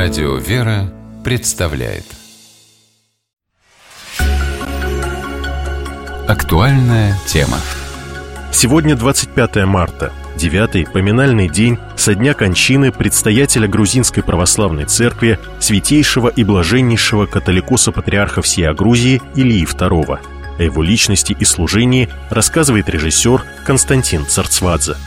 Радио «Вера» представляет актуальная тема. Сегодня 25 марта, 9-й поминальный день со дня кончины предстоятеля Грузинской православной церкви, святейшего и блаженнейшего католикоса-патриарха всея Грузии Илии II. О его личности и служении рассказывает режиссер Константин Царцвадзе.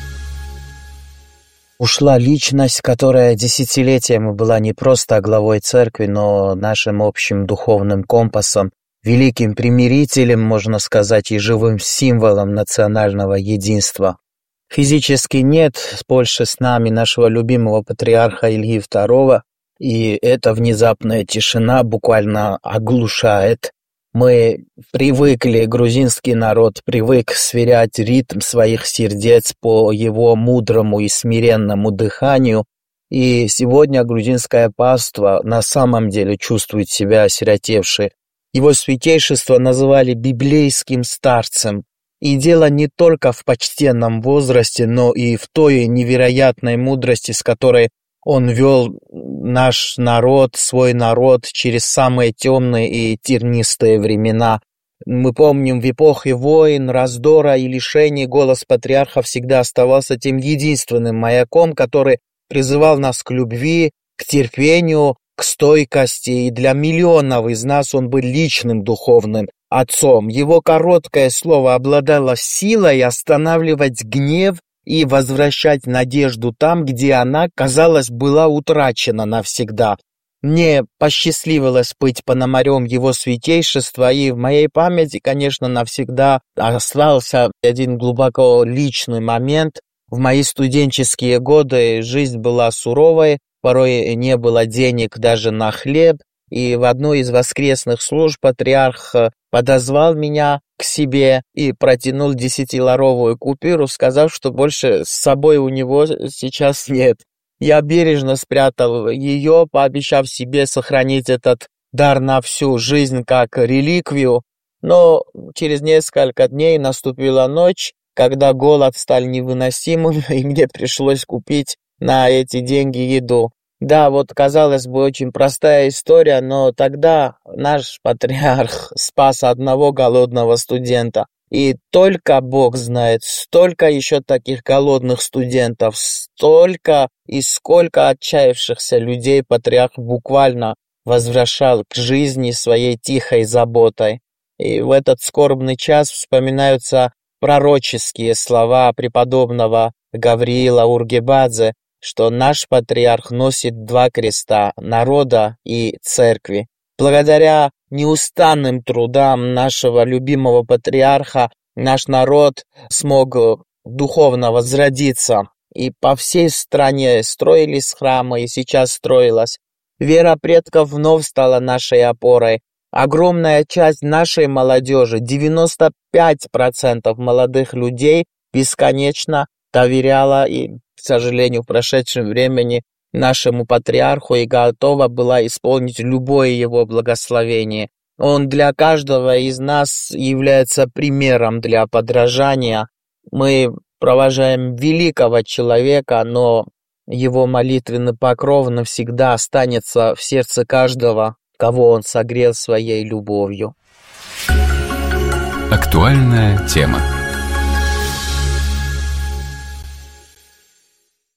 Ушла личность, которая десятилетиями была не просто главой церкви, но нашим общим духовным компасом, великим примирителем, можно сказать, и живым символом национального единства. Физически нет больше с нами нашего любимого патриарха Ильи II, и эта внезапная тишина буквально оглушает. Мы привыкли, грузинский народ привык сверять ритм своих сердец по его мудрому и смиренному дыханию, и сегодня грузинское паство на самом деле чувствует себя осиротевшей. Его святейшество называли библейским старцем, и дело не только в почтенном возрасте, но и в той невероятной мудрости, с которой он вел наш народ, свой народ через самые темные и тернистые времена. Мы помним, в эпохе войн, раздора и лишений голос патриарха всегда оставался тем единственным маяком, который призывал нас к любви, к терпению, к стойкости, и для миллионов из нас он был личным духовным отцом. Его короткое слово обладало силой останавливать гнев и возвращать надежду там, где она, казалось, была утрачена навсегда. Мне посчастливилось быть пономарем его святейшества, и в моей памяти, конечно, навсегда остался один глубоко личный момент. В мои студенческие годы жизнь была суровой, порой не было денег даже на хлеб, и в одной из воскресных служб патриарх подозвал меня к себе и протянул 10-ларовую купюру, сказав, что больше с собой у него сейчас нет. Я бережно спрятал ее, пообещав себе сохранить этот дар на всю жизнь как реликвию, но через несколько дней наступила ночь, когда голод стал невыносимым, и мне пришлось купить на эти деньги еду. Да, вот, казалось бы, очень простая история, но тогда наш патриарх спас одного голодного студента. И только Бог знает, столько еще таких голодных студентов, столько и сколько отчаявшихся людей патриарх буквально возвращал к жизни своей тихой заботой. И в этот скорбный час вспоминаются пророческие слова преподобного Гавриила Ургебадзе, что наш патриарх носит два креста – народа и церкви. Благодаря неустанным трудам нашего любимого патриарха наш народ смог духовно возродиться. И по всей стране строились храмы, и сейчас строилась. Вера предков вновь стала нашей опорой. Огромная часть нашей молодежи, 95% молодых людей, бесконечно доверяла и, к сожалению, в прошедшем времени нашему патриарху и готова была исполнить любое его благословение. Он для каждого из нас является примером для подражания. Мы провожаем великого человека, но его молитвенный покров навсегда останется в сердце каждого, кого он согрел своей любовью. Актуальная тема.